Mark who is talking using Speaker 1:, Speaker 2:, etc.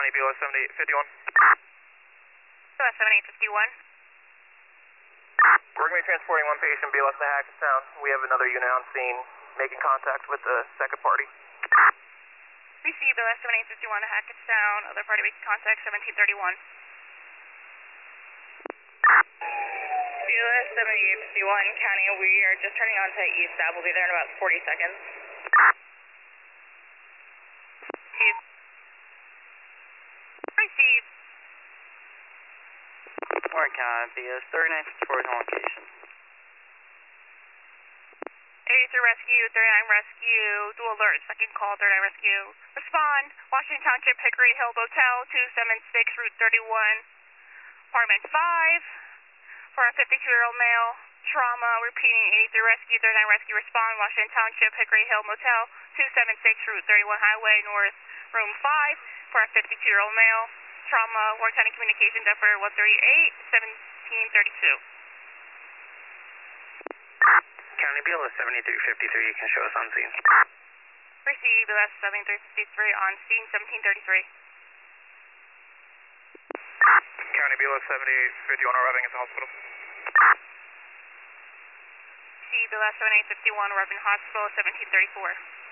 Speaker 1: County BLS 7851.
Speaker 2: BLS 7851.
Speaker 1: We're going to be transporting one patient, BLS to Hackettstown. We have another unit on scene making contact with the second party.
Speaker 2: Receive BLS 7851 to Hackettstown. Other party making contact 1731.
Speaker 3: BLS 7851 County, we are just turning on to East Ave. We'll be there in about 40 seconds.
Speaker 2: Receive.
Speaker 4: Warren County, BS 3954 is on location.
Speaker 2: 83 Rescue, 39 Rescue, dual alert, second call, 39 Rescue. Respond, Washington Township, Hickory Hill Motel, 276, Route 31, Apartment 5, for a 52-year-old male, trauma, repeating 83 Rescue, 39 Rescue, respond, Washington Township, Hickory Hill Motel, 276, Route 31 Highway, North, Room 5, for a 52-year-old male, trauma, Warren County Communications effort 138, 1732.
Speaker 4: County BLS 7353, you can show us on scene.
Speaker 2: Receive BLS 7353 on scene 1733.
Speaker 1: County BLS 7851 arriving at the hospital.
Speaker 2: Receive BLS 7851 arriving at the hospital 1734.